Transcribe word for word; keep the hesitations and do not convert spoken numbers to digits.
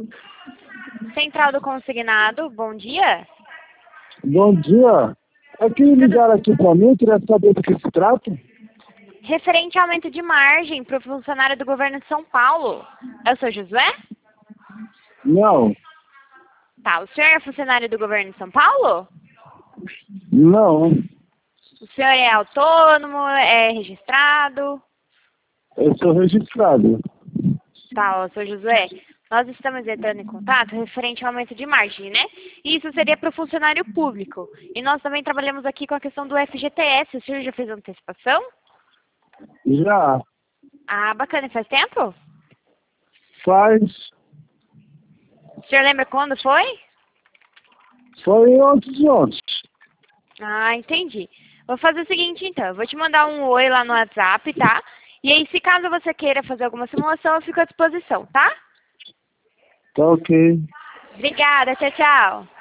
Central do Consignado, bom dia. Bom dia. É que ligaram aqui pra mim, queria saber do que se trata. Referente ao aumento de margem para o funcionário do governo de São Paulo. É o senhor Josué? Não, Tá, o senhor é funcionário do governo de São Paulo? não. O senhor é autônomo, é registrado? Eu sou registrado. Tá, ô, senhor Josué, nós estamos entrando em contato referente ao aumento de margem, né? E isso seria para o funcionário público. E nós também trabalhamos aqui com a questão do F G T S. O senhor já fez antecipação? Já Ah, bacana. E faz tempo? faz. O senhor lembra quando foi? Foi ontem de ontem. Ah, entendi. Vou fazer o seguinte, então. Eu vou te mandar um oi lá no WhatsApp, tá? E aí, se caso você queira fazer alguma simulação, eu fico à disposição, tá? Tá ok. Obrigada. Tchau, tchau.